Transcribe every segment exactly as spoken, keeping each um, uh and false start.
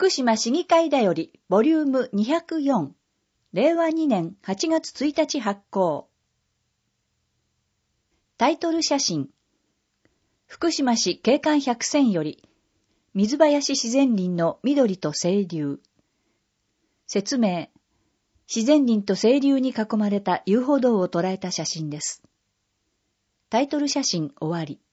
福島市議会だよりボリュームにひゃくよん、れいわにねんはちがつついたち発行。タイトル写真。福島市景観百選より水林自然林の緑と清流。説明。自然林と清流に囲まれた遊歩道を捉えた写真です。タイトル写真終わり。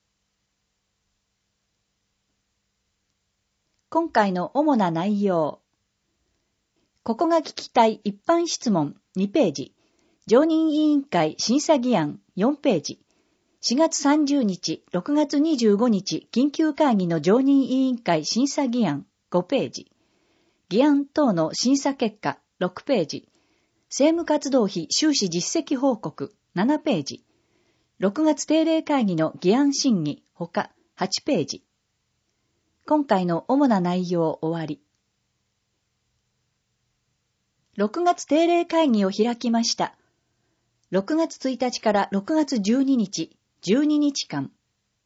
今回の主な内容。ここが聞きたい一般質問にページ。常任委員会審査議案よんページ。しがつさんじゅうにち、ろくがつにじゅうごにち緊急会議の常任委員会審査議案ごページ。議案等の審査結果ろくページ。政務活動費収支実績報告ななページ。ろくがつ定例会議の議案審議ほかはちページ。今回の主な内容終わり。ろくがつ定例会議を開きました。ろくがつついたちからろくがつじゅうににち、じゅうににちかん。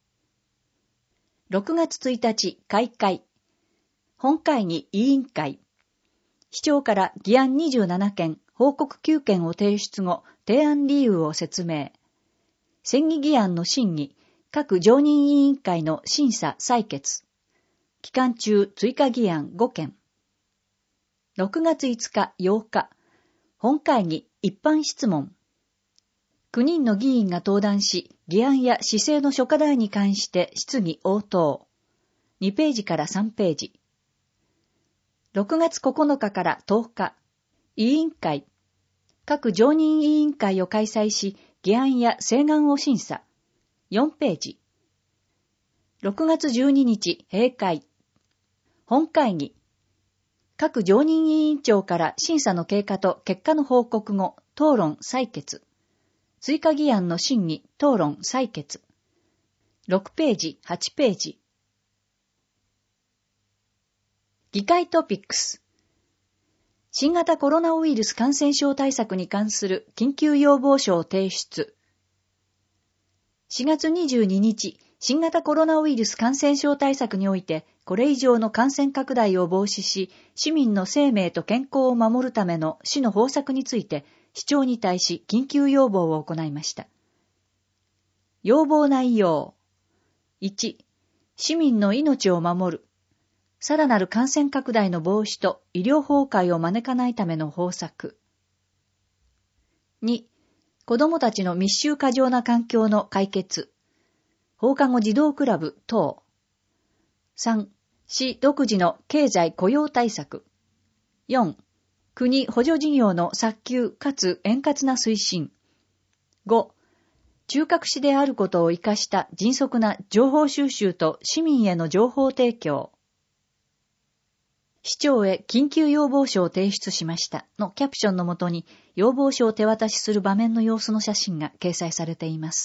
ろくがつついたち開会。本会議委員会。市長から議案にじゅうななけん、報告きゅうけんを提出後、提案理由を説明。選議議案の審議、各常任委員会の審査採決。期間中追加議案ごけん。ろくがついつかようか、本会議一般質問。きゅうにんの議員が登壇し、議案や市政の諸課題に関して質疑応答。にページからさんページ。ろくがつここのかからとおか、委員会。各常任委員会を開催し、議案や請願を審査。よんページ。ろくがつじゅうににち閉会。本会議。各常任委員長から審査の経過と結果の報告後、討論採決。追加議案の審議、討論採決。ろくページ、はちページ。議会トピックス。新型コロナウイルス感染症対策に関する緊急要望書を提出。しがつにじゅうににち、新型コロナウイルス感染症対策において、これ以上の感染拡大を防止し、市民の生命と健康を守るための市の方策について、市長に対し緊急要望を行いました。要望内容。いち、市民の命を守る。さらなる感染拡大の防止と医療崩壊を招かないための方策。に、子どもたちの密集過剰な環境の解決。放課後児童クラブ等。さん、市独自の経済雇用対策。よん、国補助事業の早急かつ円滑な推進。ご、中核市であることを生かした迅速な情報収集と市民への情報提供。市長へ緊急要望書を提出しましたのキャプションのもとに要望書を手渡しする場面の様子の写真が掲載されています。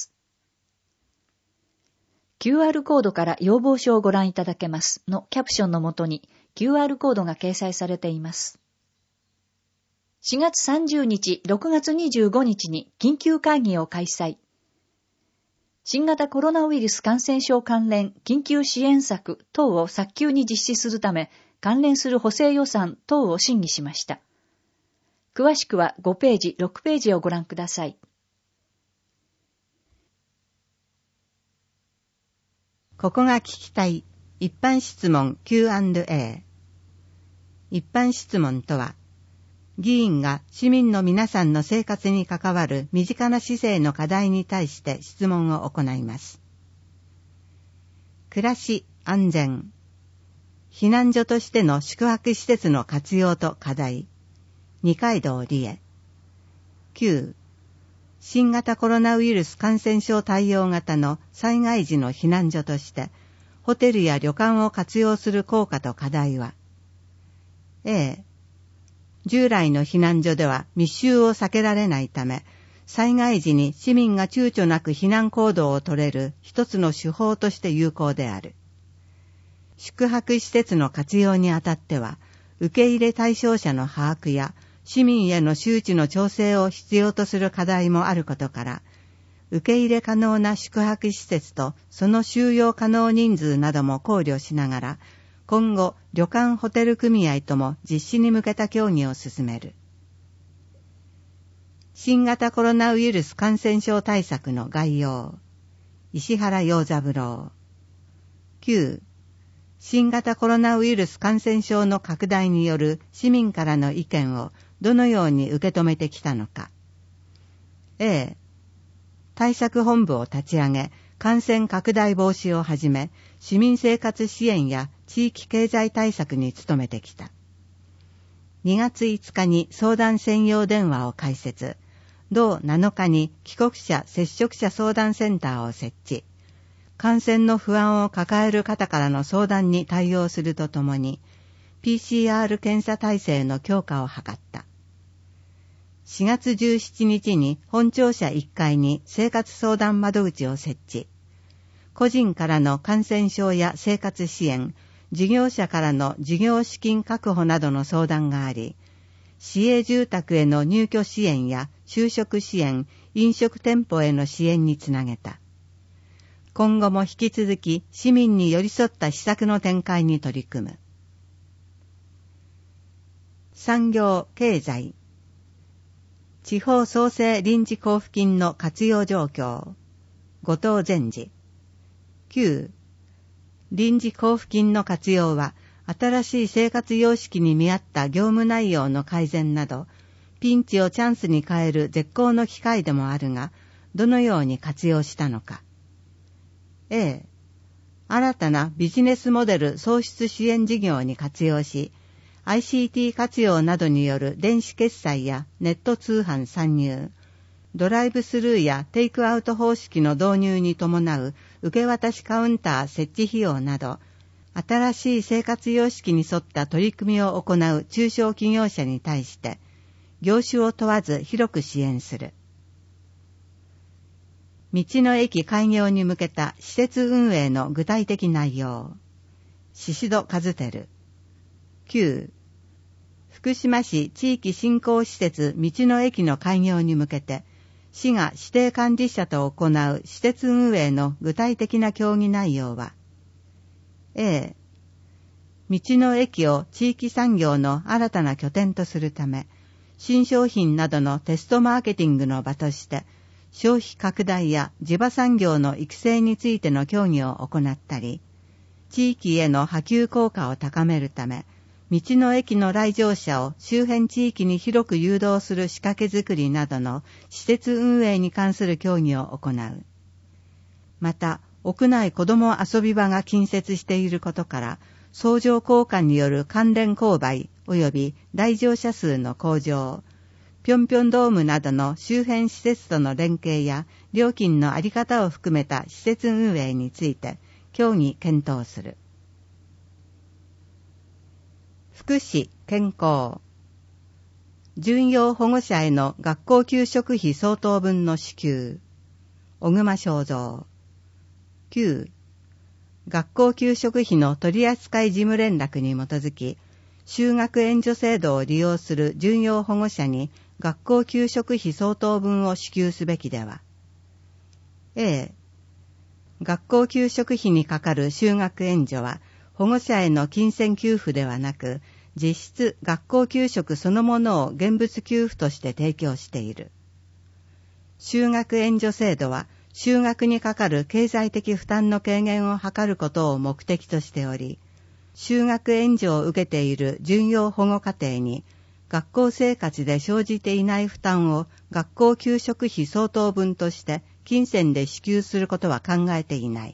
キューアール コードから要望書をご覧いただけますのキャプションのもとに キューアール コードが掲載されています。しがつさんじゅうにち、ろくがつにじゅうごにちに緊急会議を開催。新型コロナウイルス感染症関連緊急支援策等を早急に実施するため、関連する補正予算等を審議しました。詳しくはごページ、ろくページをご覧ください。 ここが聞きたい一般質問 キューアンドエー。一般質問とは、議員が市民の皆さんの生活に関わる身近な市政の課題に対して質問を行います。暮らし、安全。避難所としての宿泊施設の活用と課題。二階堂理恵。きゅう、新型コロナウイルス感染症対応型の災害時の避難所として、ホテルや旅館を活用する効果と課題は。A、従来の避難所では密集を避けられないため、災害時に市民が躊躇なく避難行動を取れる一つの手法として有効である。宿泊施設の活用にあたっては、受け入れ対象者の把握や市民への周知の調整を必要とする課題もあることから、受け入れ可能な宿泊施設とその収容可能人数なども考慮しながら、 今後旅館ホテル組合とも実施に向けた協議を進める。新型コロナウイルス感染症対策の概要。石原洋三郎。きゅう. 新型コロナウイルス感染症の拡大による市民からの意見をどのように受け止めてきたのか。A. 対策本部を立ち上げ、感染拡大防止をはじめ、市民生活支援や地域経済対策に努めてきた。にがついつかに相談専用電話を開設。同なのかに帰国者接触者相談センターを設置。感染の不安を抱える方からの相談に対応するとともに、ピーシーアール 検査体制の強化を図った。しがつじゅうしちにちに本庁舎いっかいに生活相談窓口を設置。個人からの感染症や生活支援、事業者からの事業資金確保などの相談があり、市営住宅への入居支援や就職支援、飲食店舗への支援につなげた。今後も引き続き市民に寄り添った施策の展開に取り組む。産業・経済。地方創生臨時交付金の活用状況。後藤善治。きゅう. 臨時交付金の活用は、新しい生活様式に見合った業務内容の改善など、ピンチをチャンスに変える絶好の機会でもあるが、どのように活用したのか。A. 新たなビジネスモデル創出支援事業に活用し、アイシーティー 活用などによる電子決済やネット通販参入、ドライブスルーやテイクアウト方式の導入に伴う受け渡しカウンター設置費用など、新しい生活様式に沿った取り組みを行う中小企業者に対して、業種を問わず広く支援する。道の駅開業に向けた施設運営の具体的内容。宍戸和輝。きゅう. 福島市地域振興施設道の駅の開業に向けて、市が指定管理者と行う施設運営の具体的な協議内容は、A. 道の駅を地域産業の新たな拠点とするため、新商品などのテストマーケティングの場として、消費拡大や地場産業の育成についての協議を行ったり、地域への波及効果を高めるため、道の駅の来場者を周辺地域に広く誘導する仕掛け作りなどの施設運営に関する協議を行う。また、屋内子ども遊び場が近接していることから、相乗効果による関連購買及び来場者数の向上、ぴょんぴょんドームなどの周辺施設との連携や料金のあり方を含めた施設運営について協議検討する。福祉・健康。準養保護者への学校給食費相当分の支給。小熊正三。きゅう. 学校給食費の取扱事務連絡に基づき、就学援助制度を利用する準養保護者に学校給食費相当分を支給すべきでは。A. 学校給食費にかかる就学援助は保護者への金銭給付ではなく、実質学校給食そのものを現物給付として提供している。就学援助制度は就学にかかる経済的負担の軽減を図ることを目的としており、就学援助を受けている準養保護家庭に学校生活で生じていない負担を学校給食費相当分として金銭で支給することは考えていない。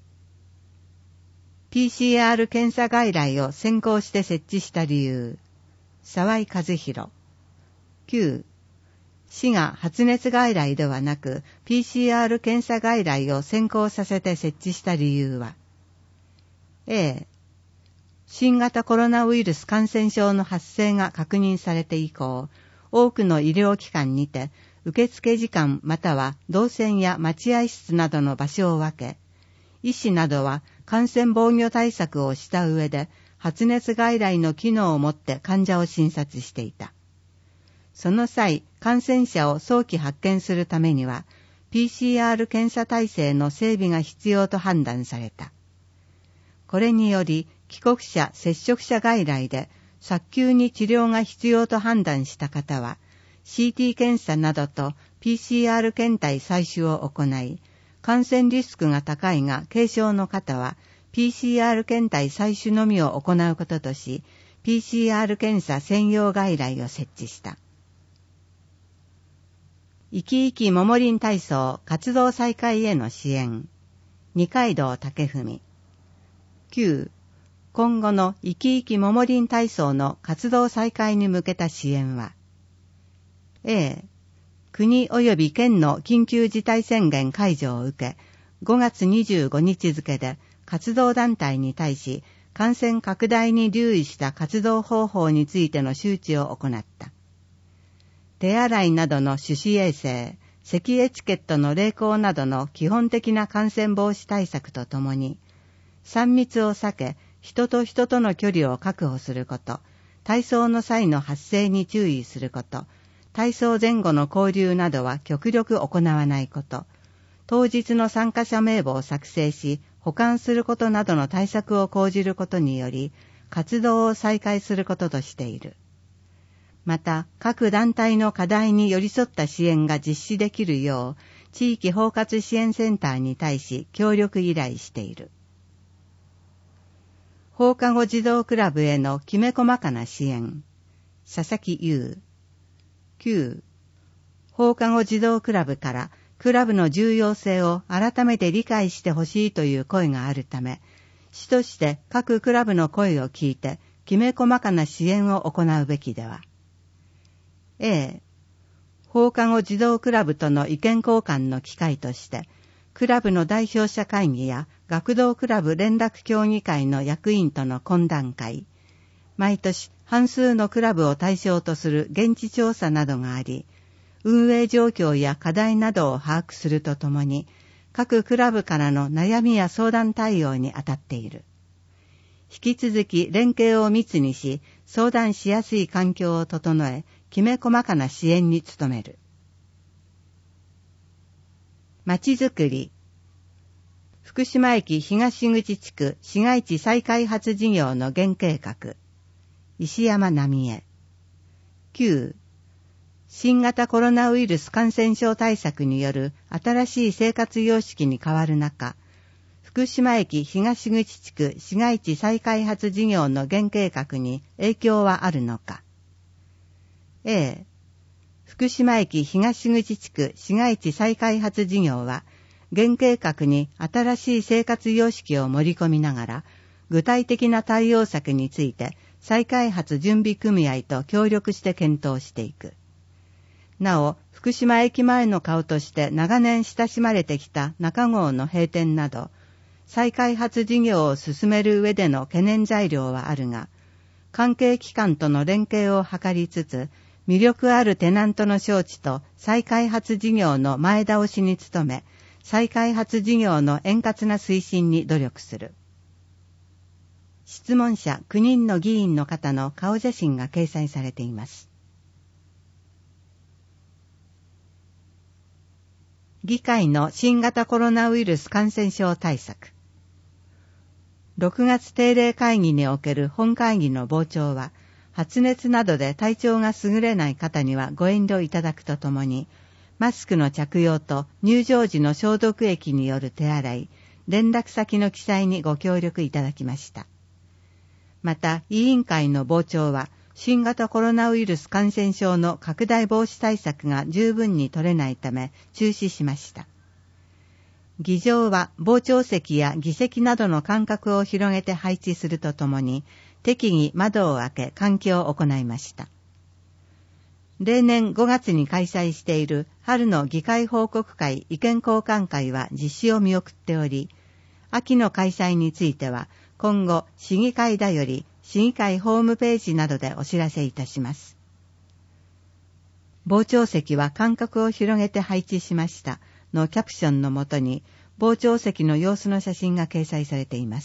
ピーシーアール 検査外来を先行して設置した理由。沢井和弘。きゅう. 市が発熱外来ではなく ピーシーアール 検査外来を先行させて設置した理由は、A. 新型コロナウイルス感染症の発生が確認されて以降、多くの医療機関にて受付時間または動線や待合室などの場所を分け、医師などは感染防御対策をした上で発熱外来の機能をもって患者を診察していた。その際、感染者を早期発見するためには ピーシーアール 検査体制の整備が必要と判断された。これにより帰国者接触者外来で早急に治療が必要と判断した方は、シーティー 検査などと ピーシーアール 検体採取を行い、感染リスクが高いが軽症の方は ピーシーアール 検体採取のみを行うこととし、ピーシーアール 検査専用外来を設置した。生き生きももりん体操活動再開への支援。二階堂武文。きゅう. 今後の生き生きももりん体操の活動再開に向けた支援は、A、国及び県の緊急事態宣言解除を受け、ごがつにじゅうごにち付で活動団体に対し、感染拡大に留意した活動方法についての周知を行った。手洗いなどの手指衛生、咳エチケットの励行などの基本的な感染防止対策とともに、さん密を避け、人と人との距離を確保すること、体操の際の発声に注意すること、体操前後の交流などは極力行わないこと、当日の参加者名簿を作成し、保管することなどの対策を講じることにより、活動を再開することとしている。また、各団体の課題に寄り添った支援が実施できるよう、地域包括支援センターに対し協力依頼している。放課後児童クラブへのきめ細かな支援。佐々木優。きゅう. 放課後児童クラブからクラブの重要性を改めて理解してほしいという声があるため、市として各クラブの声を聞いてきめ細かな支援を行うべきでは。A、放課後児童クラブとの意見交換の機会として、クラブの代表者会議や学童クラブ連絡協議会の役員との懇談会、毎年半数のクラブを対象とする現地調査などがあり、運営状況や課題などを把握するとともに、各クラブからの悩みや相談対応に当たっている。引き続き連携を密にし、相談しやすい環境を整え、きめ細かな支援に努める。まちづくり。福島駅東口地区市街地再開発事業の原計画。石山奈美恵。きゅう. 新型コロナウイルス感染症対策による新しい生活様式に変わる中、福島駅東口地区市街地再開発事業の原計画に影響はあるのか。A、福島駅東口地区市街地再開発事業は、原計画に新しい生活様式を盛り込みながら、具体的な対応策について再開発準備組合と協力して検討していく。なお、福島駅前の顔として長年親しまれてきた中郷の閉店など、再開発事業を進める上での懸念材料はあるが、関係機関との連携を図りつつ、魅力あるテナントの招致と再開発事業の前倒しに努め、再開発事業の円滑な推進に努力する。質問者きゅうにんの議員の方の顔写真が掲載されています。議会の新型コロナウイルス感染症対策。ろくがつ定例会議における本会議の傍聴は、発熱などで体調が優れない方にはご遠慮いただくとともに、マスクの着用と入場時の消毒液による手洗い、連絡先の記載にご協力いただきました。また、委員会の傍聴は、新型コロナウイルス感染症の拡大防止対策が十分に取れないため中止しました。議場は傍聴席や議席などの間隔を広げて配置するとともに、適宜窓を開け換気を行いました。例年ごがつに開催している春の議会報告会意見交換会は実施を見送っており、秋の開催については今後市議会だより市議会ホームページなどでお知らせいたします。傍聴席は間隔を広げて配置しましたのキャプションのもとに傍聴席の様子の写真が掲載されています。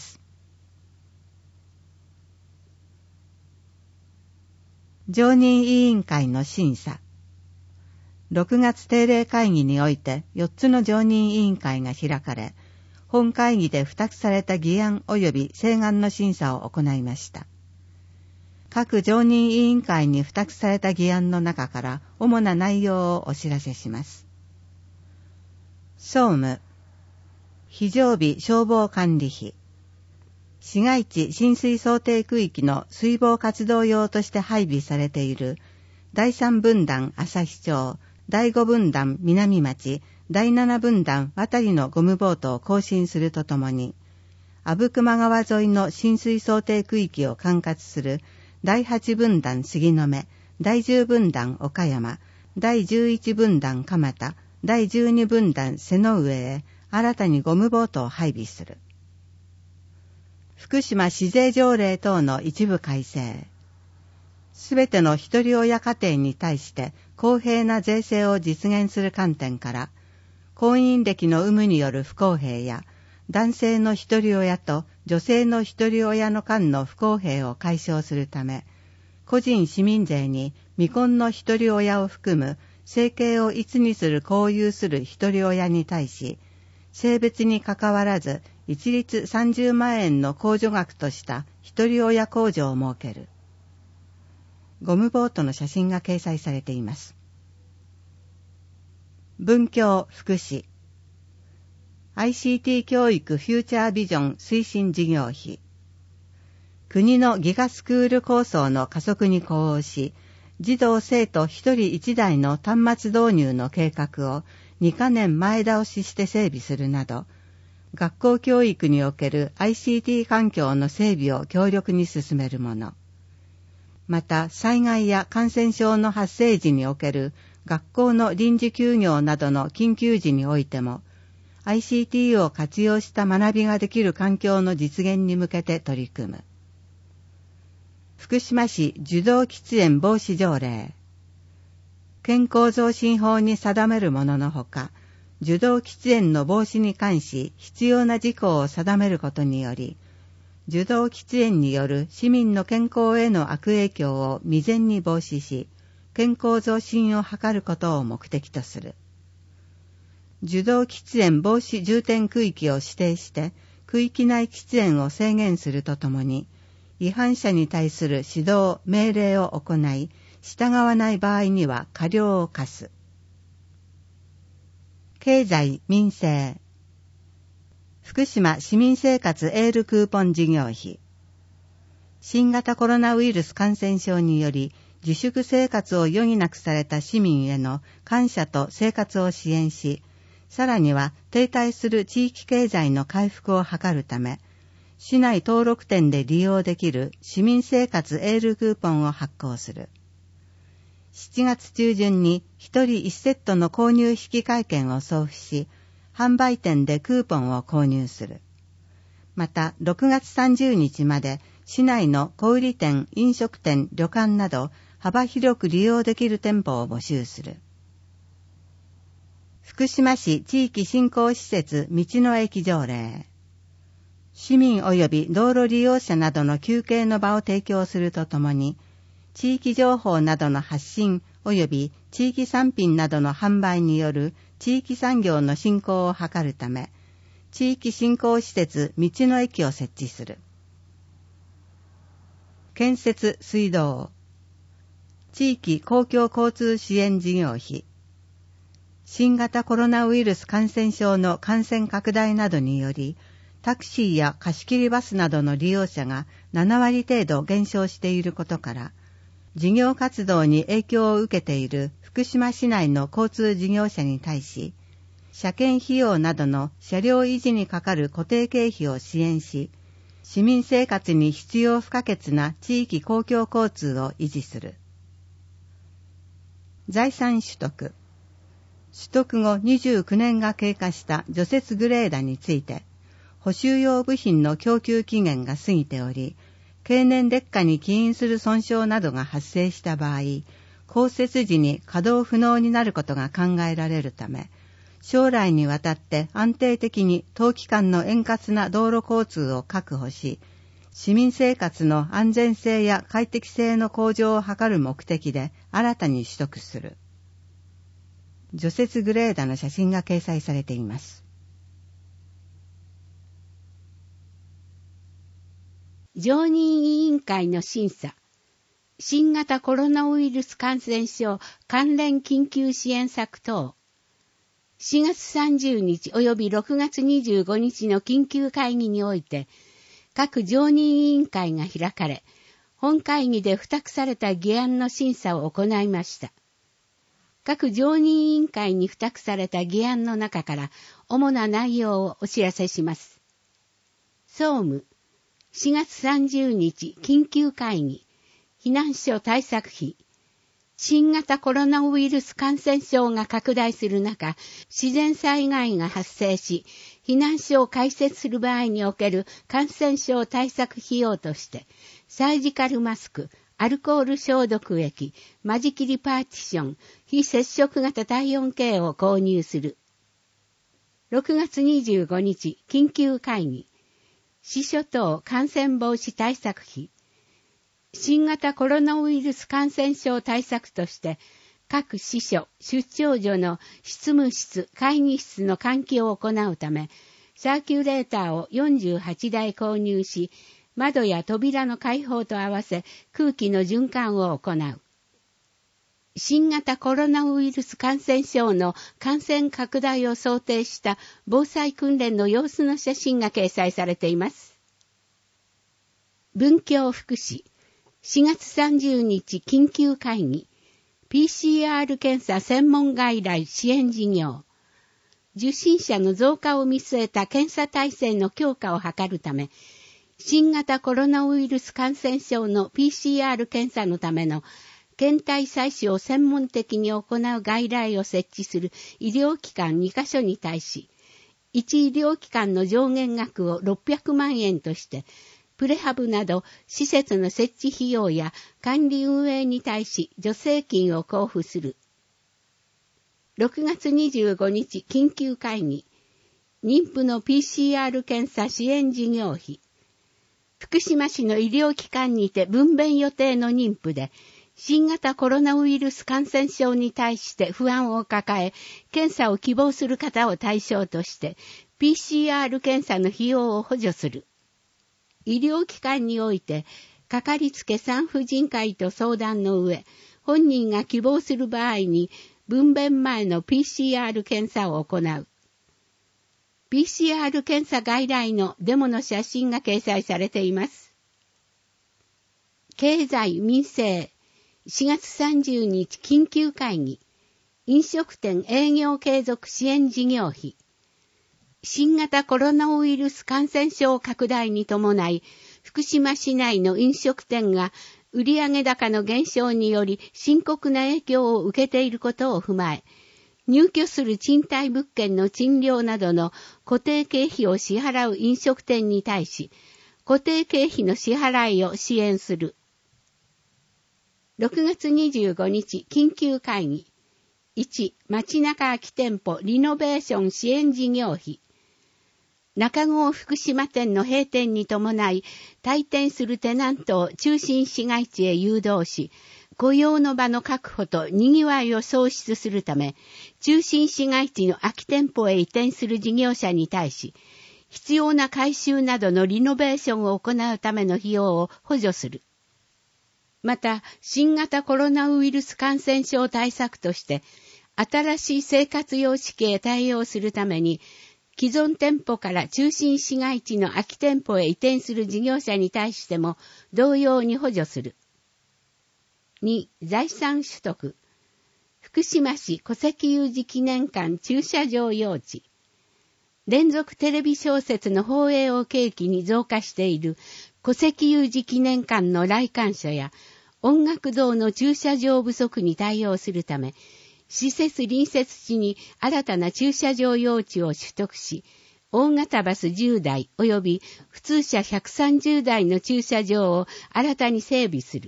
常任委員会の審査。ろくがつ定例会議においてよっつの常任委員会が開かれ、 本会議で付託された議案及び請願の審査を行いました。各常任委員会に付託された議案の中から主な内容をお知らせします。総務、非常備消防管理費、市街地浸水想定区域の水防活動用として配備されているだいさん分団旭町、だいご分団南町、だいなな分団渡りのゴムボートを更新するとともに、阿武隈川沿いの浸水想定区域を管轄するだいはち分団杉野目、だいじゅう分団岡山、だいじゅういち分団蒲田、だいじゅうに分団瀬の上へ新たにゴムボートを配備する。福島市税条例等の一部改正。すべての一人親家庭に対して公平な税制を実現する観点から、婚姻歴の有無による不公平や、男性の一人親と女性の一人親の間の不公平を解消するため、個人市民税に未婚の一人親を含む生計を一にする交友する一人親に対し、性別にかかわらず一律さんじゅうまん円の控除額とした一人親控除を設ける。ゴムボートの写真が掲載されています。文教福祉 アイシーティー 教育フューチャービジョン推進事業費、国のギガスクール構想の加速に呼応し、児童生徒一人一台の端末導入の計画をにかねんまえ倒しして整備するなど、学校教育における アイシーティー 環境の整備を強力に進めるもの。また、災害や感染症の発生時における学校の臨時休業などの緊急時においても、アイシーティー を活用した学びができる環境の実現に向けて取り組む。福島市受動喫煙防止条例。健康増進法に定めるもののほか、受動喫煙の防止に関し必要な事項を定めることにより、受動喫煙による市民の健康への悪影響を未然に防止し、健康増進を図ることを目的とする。受動喫煙防止重点区域を指定して、区域内喫煙を制限するとともに、違反者に対する指導、命令を行い、従わない場合には過料を課す。経済民生。福島市民生活エールクーポン事業費。新型コロナウイルス感染症により自粛生活を余儀なくされた市民への感謝と生活を支援し、さらには停滞する地域経済の回復を図るため、市内登録店で利用できる市民生活エールクーポンを発行する。しちがつ中旬にひとりいちセットの購入引換券を送付し、販売店でクーポンを購入する。また、ろくがつさんじゅうにちまで市内の小売店、飲食店、旅館など幅広く利用できる店舗を募集する。福島市地域振興施設道の駅条例。市民及び道路利用者などの休憩の場を提供するとともに、地域情報などの発信及び地域産品などの販売による地域産業の振興を図るため、地域振興施設道の駅を設置する。建設水道。地域公共交通支援事業費。新型コロナウイルス感染症の感染拡大などにより、タクシーや貸し切りバスなどの利用者がななわり程度減少していることから、事業活動に影響を受けている福島市内の交通事業者に対し、車検費用などの車両維持にかかる固定経費を支援し、市民生活に必要不可欠な地域公共交通を維持する。財産取得。取得後にじゅうきゅうねんが経過した除雪グレーダについて、補修用部品の供給期限が過ぎており、経年劣化に起因する損傷などが発生した場合、降雪時に稼働不能になることが考えられるため、将来にわたって安定的に冬期間の円滑な道路交通を確保し、市民生活の安全性や快適性の向上を図る目的で新たに取得する。除雪グレーダの写真が掲載されています。 常任委員会の審査、新型コロナウイルス感染症関連緊急支援策等、しがつさんじゅうにち及びろくがつにじゅうごにちの緊急会議において、各常任委員会が開かれ、本会議で付託された議案の審査を行いました。各常任委員会に付託された議案の中から主な内容をお知らせします。総務、しがつさんじゅうにち緊急会議、避難所対策費。新型コロナウイルス感染症が拡大する中、自然災害が発生し、避難所を開設する場合における感染症対策費用として、サージカルマスク、アルコール消毒液、間仕切りパーティション、非接触型体温計を購入する。ろくがつにじゅうごにち緊急会議、市所等感染防止対策費。新型コロナウイルス感染症対策として、各支所、出張所の執務室、会議室の換気を行うため、サーキュレーターをよんじゅうはちだい購入し、窓や扉の開放と合わせ空気の循環を行う。新型コロナウイルス感染症の感染拡大を想定した防災訓練の様子の写真が掲載されています。文教福祉、しがつさんじゅうにち緊急会議、ピーシーアール 検査専門外来支援事業。受診者の増加を見据えた検査体制の強化を図るため、新型コロナウイルス感染症の ピーシーアール 検査のための検体採取を専門的に行う外来を設置する医療機関にかしょに対し、いち医療機関の上限額をろっぴゃくまんえんとして、プレハブなど施設の設置費用や管理運営に対し助成金を交付する。ろくがつにじゅうごにち緊急会議、妊婦の ピーシーアール 検査支援事業費。福島市の医療機関にて分娩予定の妊婦で、新型コロナウイルス感染症に対して不安を抱え、検査を希望する方を対象として、ピーシーアール 検査の費用を補助する。医療機関において、かかりつけ産婦人科医と相談の上、本人が希望する場合に、分娩前の ピーシーアール 検査を行う。ピーシーアール 検査外来のデモの写真が掲載されています。経済民生、しがつさんじゅうにち緊急会議、飲食店営業継続支援事業費。新型コロナウイルス感染症拡大に伴い、福島市内の飲食店が売上高の減少により深刻な影響を受けていることを踏まえ、入居する賃貸物件の賃料などの固定経費を支払う飲食店に対し、固定経費の支払いを支援する。ろくがつにじゅうごにち緊急会議。いち. 街中空き店舗リノベーション支援事業費。中郷福島店の閉店に伴い、退店するテナントを中心市街地へ誘導し、雇用の場の確保と賑わいを創出するため、中心市街地の空き店舗へ移転する事業者に対し、必要な改修などのリノベーションを行うための費用を補助する。また、新型コロナウイルス感染症対策として、新しい生活様式へ対応するために、既存店舗から中心市街地の空き店舗へ移転する事業者に対しても同様に補助する。に. 財産取得。福島市戸籍有事記念館駐車場用地。連続テレビ小説の放映を契機に増加している戸籍有事記念館の来館者や音楽堂の駐車場不足に対応するため、施設隣接地に新たな駐車場用地を取得し、大型バスじゅうだい及び普通車ひゃくさんじゅうだいの駐車場を新たに整備する。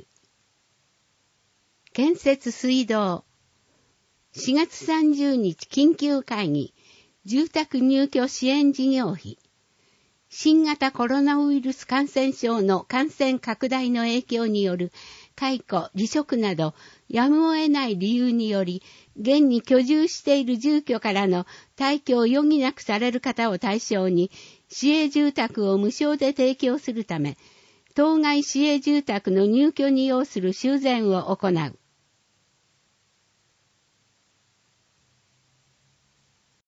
建設水道。しがつさんじゅうにち緊急会議、住宅入居支援事業費。新型コロナウイルス感染症の感染拡大の影響による解雇、離職など、やむを得ない理由により、現に居住している住居からの退去を余儀なくされる方を対象に、市営住宅を無償で提供するため、 当該市営住宅の入居に要する修繕を行う。